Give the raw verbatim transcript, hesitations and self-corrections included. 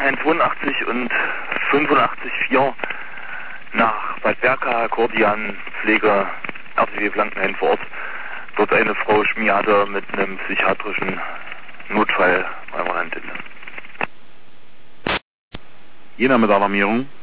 Blankenhain zweiundachtzig und fünfundachtzig vier nach Bad Berka, Kordian, Pflege, R T W Blankenhain vor Ort. Dort eine Frau Schmiade mit einem psychiatrischen Notfall permanent. Jena mit Alarmierung.